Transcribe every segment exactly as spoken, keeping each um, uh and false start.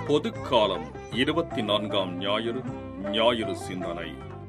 பொதுக்காலம் இருபத்தி நான்காம் ஞாயிறு ஞாயிறு சிந்தனை.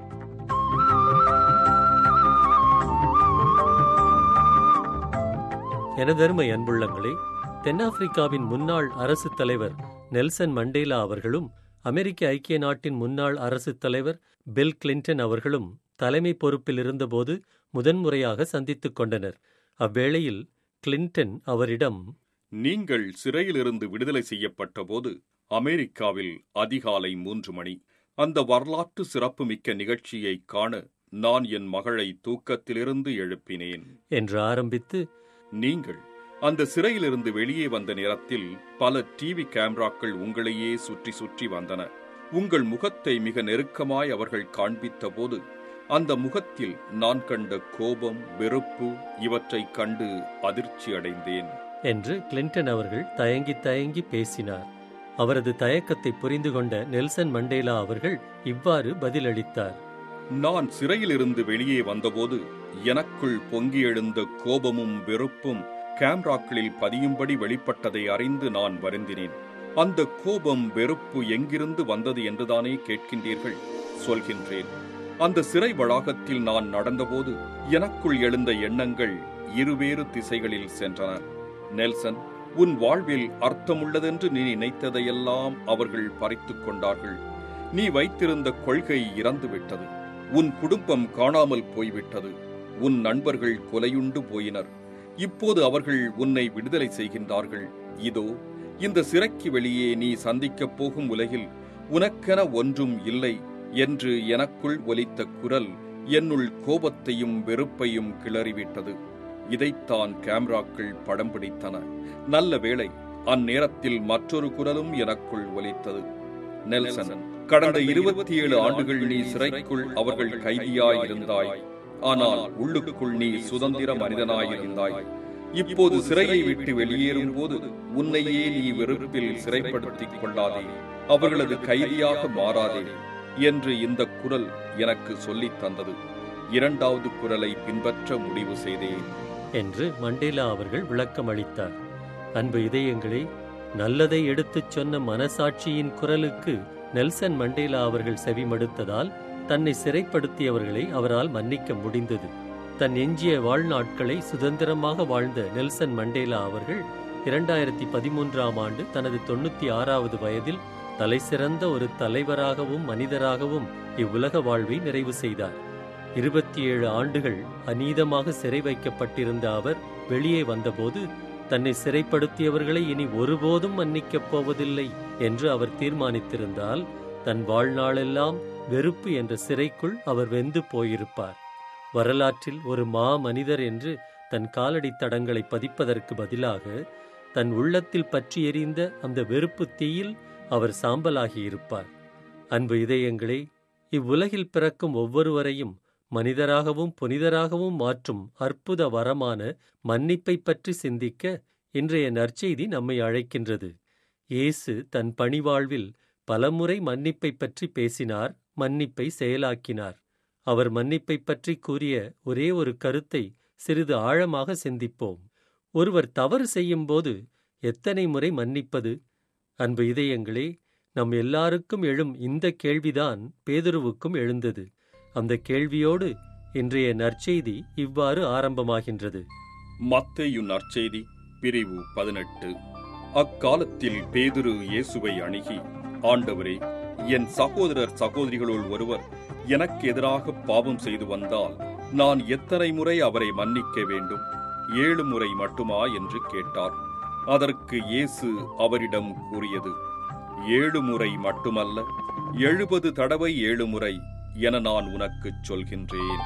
எனதருமை அன்புள்ளங்களே, தென்னாப்பிரிக்காவின் முன்னாள் அரசுத் தலைவர் நெல்சன் மண்டேலா அவர்களும் அமெரிக்க ஐக்கிய நாட்டின் முன்னாள் அரசுத் தலைவர் பில் கிளின்டன் அவர்களும் தலைமை பொறுப்பில் இருந்தபோது முதன்முறையாக சந்தித்துக் கொண்டனர். அவ்வேளையில் கிளின்டன் அவரிடம், நீங்கள் சிறையிலிருந்து விடுதலை செய்யப்பட்ட போது அமெரிக்காவில் அதிகாலை மூன்று மணி. அந்த வரலாற்று சிறப்புமிக்க நிகழ்ச்சியை காண நான் என் மகளை தூக்கத்திலிருந்து எழுப்பினேன் என்று ஆரம்பித்து, நீங்கள் அந்த சிறையிலிருந்து வெளியே வந்த நேரத்தில் பல டிவி கேமராக்கள் உங்களையே சுற்றி சுற்றி வந்தன. உங்கள் முகத்தை மிக நெருக்கமாய் அவர்கள் காண்பித்த போது அந்த முகத்தில் நான் கண்ட கோபம், வெறுப்பு இவற்றை கண்டு அதிர்ச்சி அடைந்தேன் என்று கிளின்டன் அவர்கள் தயங்கி தயங்கி பேசினார். அவரது தயக்கத்தை புரிந்து கொண்ட நெல்சன் மண்டேலா அவர்கள் இவ்வாறு பதிலளித்தார். நான் சிறையிலிருந்து வெளியே வந்தபோது எனக்குள் பொங்கி எழுந்த கோபமும் வெறுப்பும் கேமராக்களில் பதியும்படி வெளிப்பட்டதை அறிந்து நான் வருந்தினேன். அந்த கோபம், வெறுப்பு எங்கிருந்து வந்தது என்றுதானே கேட்கின்றீர்கள்? சொல்கின்றேன். அந்த சிறை வளாகத்தில் நான் நடந்தபோது எனக்குள் எழுந்த எண்ணங்கள் இருவேறு திசைகளில் சென்றன. நெல்சன், உன் வாழ்வில் அர்த்தமுள்ளதென்று நீ நினைத்ததையெல்லாம் அவர்கள் பறித்துக் கொண்டார்கள். நீ வைத்திருந்த கொள்கை இறந்துவிட்டது. உன் குடும்பம் காணாமல் போய்விட்டது. உன் நண்பர்கள் கொலையுண்டு போயினர். இப்போது அவர்கள் உன்னை விடுதலை செய்கின்றார்கள். இதோ இந்த சிறைக்கு வெளியே நீ சந்திக்கப் போகும் உலகில் உனக்கென ஒன்றும் இல்லை என்று எனக்குள் ஒலித்த குரல் என்னுள் கோபத்தையும் வெறுப்பையும் கிளறிவிட்டது. இதைத்தான் கேமராக்கள் படம் பிடித்தன. நல்ல வேளை, அந்நேரத்தில் மற்றொரு குரலும் எனக்குள் ஒலித்தது. நெல்சன், கடந்த இருபத்தி ஏழு ஆண்டுகள் நீ சிறைக்குள் அவர்கள் கைதியாயிருந்தாய். ஆனால் உள்ளுக்குள் நீ சுதந்திர மனிதனாயிருந்தாய். இப்போது சிறையை விட்டு வெளியேறும் போது உன்னையே நீ வெறுப்பில் சிறைப்படுத்திக் கொள்ளாதே, அவர்களது கைதியாக மாறாதே என்று இந்த குரல் எனக்கு சொல்லித் தந்தது. இரண்டாவது குரலை பின்பற்ற முடிவு செய்தேன் என்று மண்டேலா அவர்கள் விளக்கம் அளித்தார். அன்பு இதயங்களே, நல்லதை எடுத்துச் சொன்ன மனசாட்சியின் குரலுக்கு நெல்சன் மண்டேலா அவர்கள் செவிமடுத்ததால் தன்னை சிறைப்படுத்தியவர்களை அவரால் மன்னிக்க முடிந்தது. தன் எஞ்சிய வாழ்நாட்களை சுதந்திரமாக வாழ்ந்த நெல்சன் மண்டேலா அவர்கள் இரண்டாயிரத்தி பதிமூன்றாம் ஆண்டு தனது தொண்ணூத்தி ஆறாவது வயதில் தலைசிறந்த ஒரு தலைவராகவும் மனிதராகவும் இவ்வுலக வாழ்வை நிறைவு செய்தார். இருபத்தி ஏழு ஆண்டுகள் அநீதமாக சிறை வைக்கப்பட்டிருந்த அவர் வெளியே வந்தபோது தன்னை சிறைப்படுத்தியவர்களை இனி ஒருபோதும் மன்னிக்கப் போவதில்லை என்று அவர் தீர்மானித்திருந்தால் தன் வாழ்நாளெல்லாம் வெறுப்பு என்ற சிறைக்குள் அவர் வெந்து போயிருப்பார். வரலாற்றில் ஒரு மா மனிதர் என்று தன் காலடி தடங்களை பதிப்பதற்கு பதிலாக தன் உள்ளத்தில் பற்றி எரிந்த அந்த வெறுப்பு தீயில் அவர் சாம்பலாகியிருப்பார். அன்பு இதயங்களே, இவ்வுலகில் பிறக்கும் ஒவ்வொருவரையும் மனிதராகவும் புனிதராகவும் மாற்றும் அற்புத வரமான மன்னிப்பை பற்றி சிந்திக்க இன்றைய நற்செய்தி நம்மை அழைக்கின்றது. இயேசு தன் பணிவாழ்வில் பலமுறை மன்னிப்பை பற்றி பேசினார், மன்னிப்பை செயலாக்கினார். அவர் மன்னிப்பை பற்றி கூறிய ஒரே ஒரு கருத்தை சிறிது ஆழமாக சிந்திப்போம். ஒருவர் தவறு செய்யும்போது எத்தனை முறை மன்னிப்பது? அன்பு இதயங்களே, நம் எல்லாருக்கும் எழும் இந்த கேள்விதான் பேதுருவுக்கும் எழுந்தது. அந்த கேள்வியோடு இன்றைய நற்செய்தி இவ்வாறு ஆரம்பமாகின்றது. மத்தேயு நற்செய்தி பிரிவு பதினெட்டு. அக்காலத்தில் பேதுரு இயேசுவை அணுகி, ஆண்டவரே, என் சகோதரர் சகோதரிகளுள் ஒருவர் எனக்கு எதிராக பாவம் செய்து வந்தால் நான் எத்தனை முறை அவரை மன்னிக்க வேண்டும்? ஏழு முறை மட்டுமா என்று கேட்டார். அதற்கு இயேசு அவரிடம் கூறியது, ஏழு முறை மட்டுமல்ல, எழுபது தடவை ஏழு முறை என நான் உனக்குச் சொல்கின்றேன்.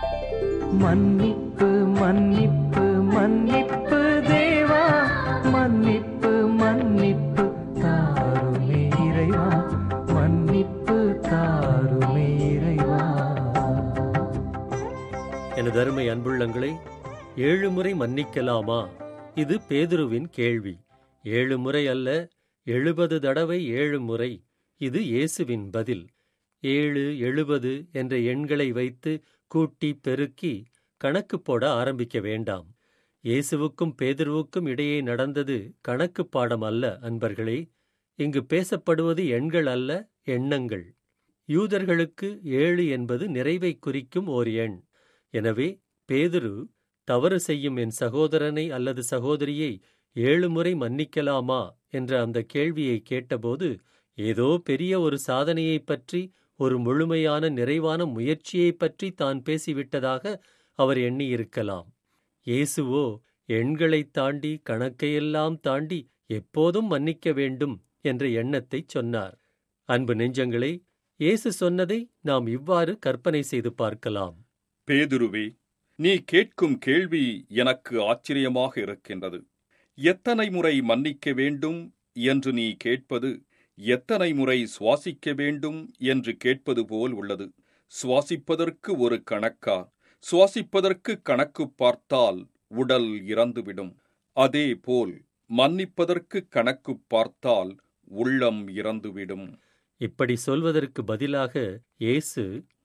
மன்னிப்பு மன்னிப்பு மன்னிப்பு தேவா, மன்னிப்பு மன்னிப்பு தாருமே இறைவா, மன்னிப்பு தாருமே இறைவா. எனது அருமை அன்புள்ளங்களே, ஏழு முறை மன்னிக்கலாமா? இது பேதுருவின் கேள்வி. ஏழு முறை அல்ல, எழுபது தடவை ஏழு முறை. இது இயேசுவின் பதில். ஏழு, எழுபது என்ற எண்களை வைத்து கூட்டி பெருக்கி கணக்கு போட ஆரம்பிக்க வேண்டாம். இயேசுவுக்கும் பேதுருவுக்கும் இடையே நடந்தது கணக்கு பாடம் அல்ல அன்பர்களே. இங்கு பேசப்படுவது எண்கள் அல்ல, எண்ணங்கள். யூதர்களுக்கு ஏழு என்பது நிறைவை குறிக்கும் ஓர் எண். எனவே பேதுரு தவறு செய்யும் என் சகோதரனை அல்லது சகோதரியை ஏழு முறை மன்னிக்கலாமா என்ற அந்த கேள்வியை கேட்டபோது ஏதோ பெரிய ஒரு சாதனையைப் பற்றி, ஒரு முழுமையான நிறைவான முயற்சியைப் பற்றி தான் பேசிவிட்டதாக அவர் எண்ணியிருக்கலாம். இயேசுவோ எண்களைத் தாண்டி, கணக்கையெல்லாம் தாண்டி எப்போதும் மன்னிக்க வேண்டும் என்ற எண்ணத்தைச் சொன்னார். அன்பு நெஞ்சங்களே, இயேசு சொன்னதை நாம் இவ்வாறு கற்பனை செய்து பார்க்கலாம். பேதுருவே, நீ கேட்கும் கேள்வி எனக்கு ஆச்சரியமாக இருக்கின்றது. எத்தனை முறை மன்னிக்க வேண்டும் என்று நீ கேட்பது எத்தனை முறை சுவாசிக்க வேண்டும் என்று கேட்பது போல் உள்ளது. சுவாசிப்பதற்கு ஒரு கணக்கா? சுவாசிப்பதற்கு கணக்கு பார்த்தால் உடல் இறந்துவிடும். அதே போல் மன்னிப்பதற்கு கணக்கு பார்த்தால் உள்ளம் இறந்துவிடும். இப்படி சொல்வதற்கு பதிலாக இயேசு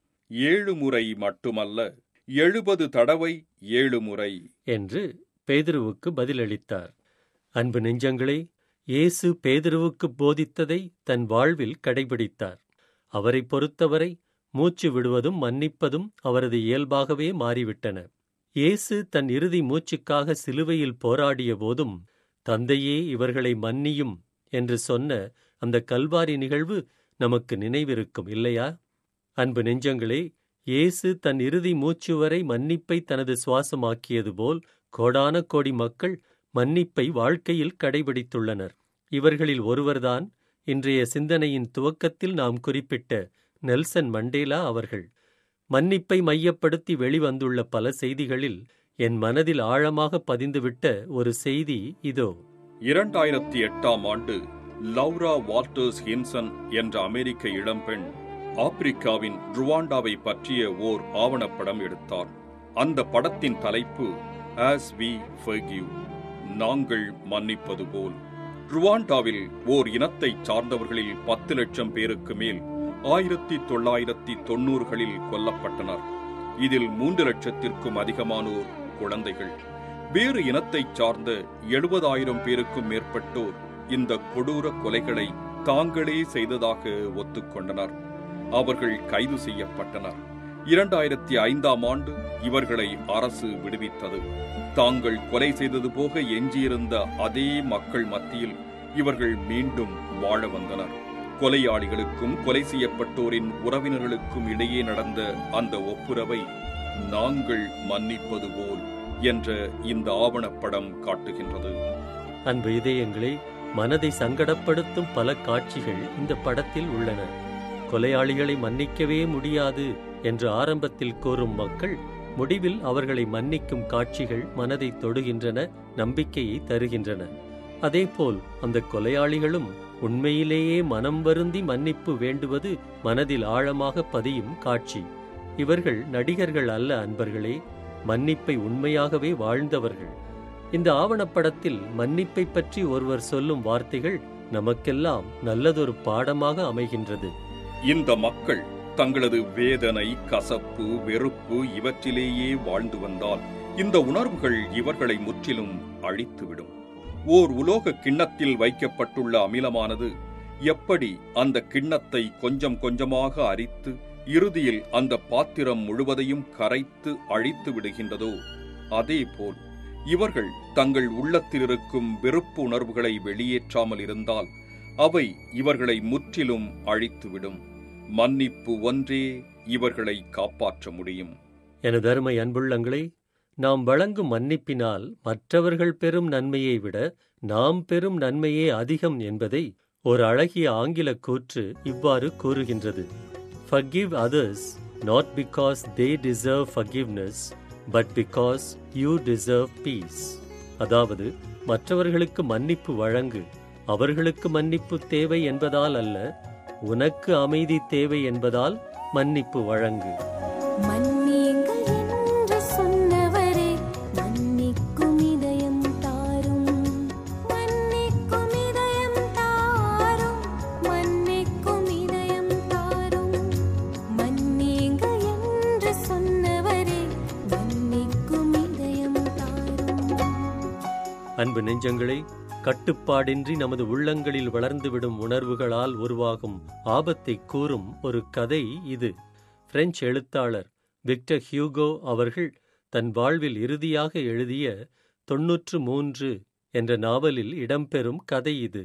ஏழு முறை மட்டுமல்ல, எழுபது தடவை ஏழு முறை என்று பேதுருவுக்கு பதிலளித்தார். அன்பு நெஞ்சங்களே, இயேசு பேதுருவுக்கு போதித்ததை தன் வாழ்வில் கடைபிடித்தார். அவரை பொறுத்தவரை மூச்சு விடுவதும் மன்னிப்பதும் அவரது இயல்பாகவே மாறிவிட்டன. இயேசு தன் இறுதி மூச்சுக்காக சிலுவையில் போராடிய போதும், தந்தையே இவர்களை மன்னியும் என்று சொன்ன அந்த கல்வாரி நிகழ்வு நமக்கு நினைவிருக்கும், இல்லையா? அன்பு நெஞ்சங்களே, இயேசு தன் இறுதி மூச்சு வரை மன்னிப்பை தனது சுவாசமாக்கியது போல் கோடான கோடி மக்கள் மன்னிப்பை வாழ்க்கையில் கடைபிடித்துள்ளனர். இவர்களில் ஒருவர்தான் இன்றைய சிந்தனையின் துவக்கத்தில் நாம் குறிப்பிட்ட நெல்சன் மண்டேலா அவர்கள். மன்னிப்பை மையப்படுத்தி வெளிவந்துள்ள பல செய்திகளில் என் மனதில் ஆழமாக பதிந்துவிட்ட ஒரு செய்தி இதோ. இரண்டாயிரத்தி எட்டாம் ஆண்டு லவ்ரா வால்டர்ஸ் ஹின்சன் என்ற அமெரிக்க இளம்பெண் ஆப்பிரிக்காவின் ருவாண்டாவை பற்றிய ஓர் ஆவணப்படம் எடுத்தார். அந்த படத்தின் தலைப்பு As we forgive, நாங்கள் மன்னிப்பது போல். ருவாண்டாவில் ஓர் இனத்தைச் சார்ந்தவர்களில் பத்து லட்சம் பேருக்கு மேல் ஆயிரத்தி தொள்ளாயிரத்தி தொன்னூறுகளில் கொல்லப்பட்டனர். இதில் மூன்று லட்சத்திற்கும் அதிகமானோர் குழந்தைகள். வேறு இனத்தைச் சார்ந்த எழுபதாயிரம் பேருக்கும் மேற்பட்டோர் இந்த கொடூர கொலைகளை தாங்களே செய்ததாக ஒத்துக்கொண்டனர். அவர்கள் கைது செய்யப்பட்டனர். இரண்டாயிரத்தி ஐந்தாம் ஆண்டு இவர்களை அரசு விடுவித்தது. தாங்கள் கொலை செய்தது போக எஞ்சியிருந்த அதே மக்கள் மத்தியில் இவர்கள் மீண்டும் வாழ வந்தனர். கொலையாளிகளுக்கும் கொலை செய்யப்பட்டோரின் உறவினர்களுக்கும் இடையே நடந்த அந்த ஒப்புரவை நாங்கள் மன்னிப்பது போல் என்ற இந்த ஆவணப்படம் காட்டுகின்றது. அன்பு இதயங்களே, மனதை சங்கடப்படுத்தும் பல காட்சிகள் இந்த படத்தில் உள்ளன. கொலையாளிகளை மன்னிக்கவே முடியாது என்று ஆரம்பத்தில் கூறும் மக்கள், முடிவில் அவர்களை மன்னிக்கும் காட்சிகள் மனதை தொடுகின்றன, நம்பிக்கையை தருகின்றன. அதேபோல் அந்த கொலையாளிகளும் உண்மையிலேயே மனம் வருந்தி மன்னிப்பு வேண்டுவது மனதில் ஆழமாக பதியும் காட்சி. இவர்கள் நடிகர்கள் அல்ல அன்பர்களே, மன்னிப்பை உண்மையாகவே வாழ்ந்தவர்கள். இந்த ஆவணப்படத்தில் மன்னிப்பை பற்றி ஒருவர் சொல்லும் வார்த்தைகள் நமக்கெல்லாம் நல்லதொரு பாடமாக அமைகின்றது. இந்த மக்கள் தங்களது வேதனை, கசப்பு, வெறுப்பு இவற்றிலேயே வாழ்ந்து வந்தால் இந்த உணர்வுகள் இவர்களை முற்றிலும் அழித்துவிடும். ஓர் உலோக கிண்ணத்தில் வைக்கப்பட்டுள்ள அமிலமானது எப்படி அந்த கிண்ணத்தை கொஞ்சம் கொஞ்சமாக அரித்து இறுதியில் அந்த பாத்திரம் முழுவதையும் கரைத்து அழித்து விடுகின்றதோ, அதேபோல் இவர்கள் தங்கள் உள்ளத்தில் இருக்கும் வெறுப்பு உணர்வுகளை வெளியேற்றாமல் இருந்தால் அவை இவர்களை முற்றிலும் அழித்துவிடும். மன்னிப்பு ஒன்றே இவர்களை காப்பாற்ற முடியும். எனது அருமை அன்புள்ளங்களே, நாம் வழங்கும் மன்னிப்பினால் மற்றவர்கள் பெறும் நன்மையை விட நாம் பெறும் நன்மையே அதிகம் என்பதை ஒரு அழகிய ஆங்கில கூற்று இவ்வாறு கூறுகின்றது. Forgive others not because they deserve forgiveness, but because you deserve peace. அதாவது, மற்றவர்களுக்கு மன்னிப்பு வழங்கு, அவர்களுக்கு மன்னிப்பு தேவை என்பதால் அல்ல, உனக்கு அமைதி தேவை என்பதால் மன்னிப்பு வழங்கு. மன்னியுங்கள் என்று சொன்னவரே, மன்னிக்கும் இதயம் தாரும், மன்னிக்கும் இதயம் தாரும், மன்னிக்கும் இதயம் தாரும். மன்னியுங்கள் என்று சொன்னவரே, மன்னிக்கும் இதயம் தாரும். அன்பு நெஞ்சங்களே, கட்டுப்பாடின்றி நமது உள்ளங்களில் வளர்ந்துவிடும் உணர்வுகளால் உருவாகும் ஆபத்தை கூறும் ஒரு கதை இது. பிரெஞ்சு எழுத்தாளர் விக்டர் ஹியூகோ அவர்கள் தன் வாழ்வில் இறுதியாக எழுதிய தொன்னூற்று மூன்று என்ற நாவலில் இடம்பெறும் கதை இது.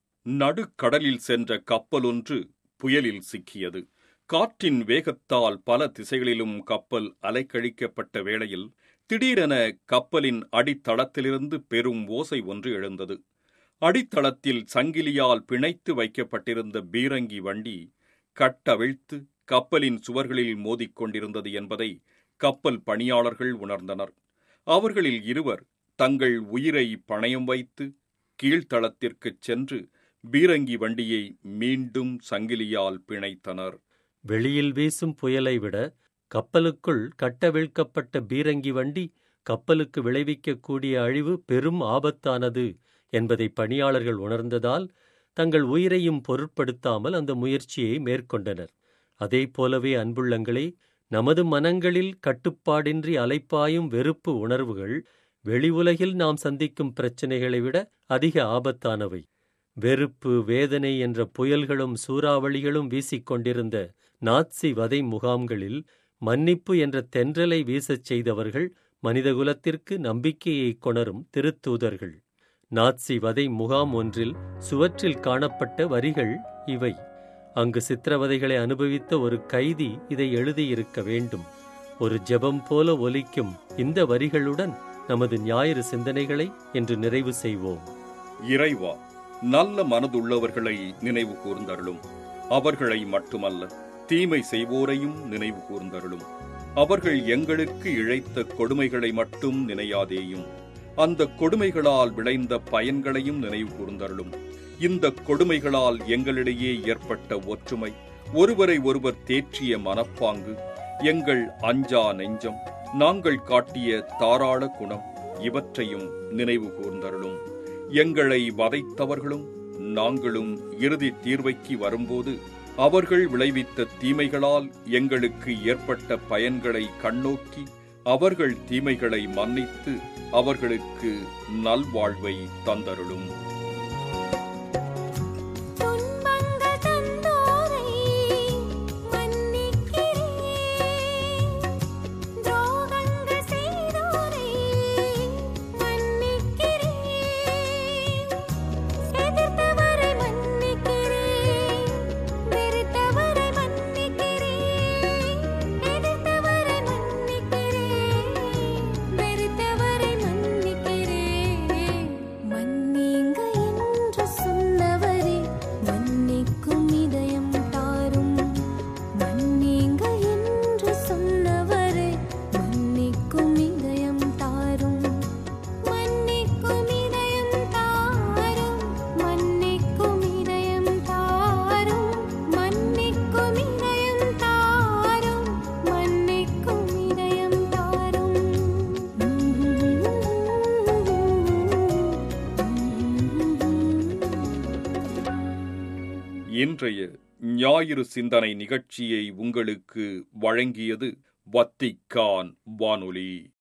நடுக்கடலில் சென்ற கப்பலொன்று புயலில் சிக்கியது. காற்றின் வேகத்தால் பல திசைகளிலும் கப்பல் அலைக்கழிக்கப்பட்ட வேளையில் திடீரென கப்பலின் அடித்தளத்திலிருந்து பெரும் ஓசை ஒன்று எழுந்தது. அடித்தளத்தில் சங்கிலியால் பிணைத்து வைக்கப்பட்டிருந்த பீரங்கி வண்டி கட்டவிழ்த்து கப்பலின் சுவர்களில் மோதிக்கொண்டிருந்தது என்பதை கப்பல் பணியாளர்கள் உணர்ந்தனர். அவர்களில் இருவர் தங்கள் உயிரை பணயம் வைத்து கீழ்த்தளத்திற்குச் சென்று பீரங்கி வண்டியை மீண்டும் சங்கிலியால் பிணைத்தனர். வெளியில் வீசும் புயலை விட கப்பலுக்குள் கட்டவிழ்க்கப்பட்ட பீரங்கி வண்டி கப்பலுக்கு விளைவிக்கக்கூடிய அழிவு பெரும் ஆபத்தானது என்பதை பணியாளர்கள் உணர்ந்ததால் தங்கள் உயிரையும் பொருட்படுத்தாமல் அந்த முயற்சியை மேற்கொண்டனர். அதே போலவே அன்புள்ளங்களே, நமது மனங்களில் கட்டுப்பாடின்றி அலைப்பாயும் வெறுப்பு உணர்வுகள் வெளி உலகில் நாம் சந்திக்கும் பிரச்சனைகளை விட அதிக ஆபத்தானவை. வெறுப்பு, வேதனை என்ற புயல்களும் சூறாவளிகளும் வீசிக்கொண்டிருந்த நாட்சி வதை முகாம்களில் மன்னிப்பு என்ற தென்றலை வீசச் செய்தவர்கள் மனிதகுலத்திற்கு நம்பிக்கையை கொணரும் திருத்தூதர்கள். நாட்சி வதை முகாம் ஒன்றில் சுவற்றில் காணப்பட்ட வரிகள் இவை. அங்கு சித்திரவதைகளை அனுபவித்த ஒரு கைதி இதை எழுதியிருக்க வேண்டும். ஒரு ஜெபம் போல ஒலிக்கும் இந்த வரிகளுடன் நமது ஞாயிறு சிந்தனைகளை இன்று நிறைவு செய்வோம். இறைவா, நல்ல மனதுள்ளவர்களை நினைவு கூர்ந்தருளும். அவர்களை மட்டுமல்ல, தீமை செய்வோரையும் நினைவு கூர்ந்தருளும். அவர்கள் எங்களுக்கு இழைத்த கொடுமைகளை மட்டும் நினையாதேயும், அந்த கொடுமைகளால் விளைந்த பயன்களையும் நினைவு கூர்ந்தருளும். இந்த கொடுமைகளால் எங்களிடையே ஏற்பட்ட ஒற்றுமை, ஒருவரை ஒருவர் தேற்றிய மனப்பாங்கு, எங்கள் அஞ்சா நெஞ்சம், நாங்கள் காட்டிய தாராள குணம், இவற்றையும் நினைவு கூர்ந்தருளும். எங்களை வதைத்தவர்களும் நாங்களும் இறுதி தீர்வைக்கு வரும்போது அவர்கள் விளைவித்த தீமைகளால் எங்களுக்கு ஏற்பட்ட பயன்களை கண்ணோக்கி அவர்கள் தீமைகளை மன்னித்து அவர்களுக்கு நல்வாழ்வை தந்தருளும். இன்றைய ஞாயிறு சிந்தனை நிகழ்ச்சியை உங்களுக்கு வழங்கியது வத்திக்கான் வானொலி.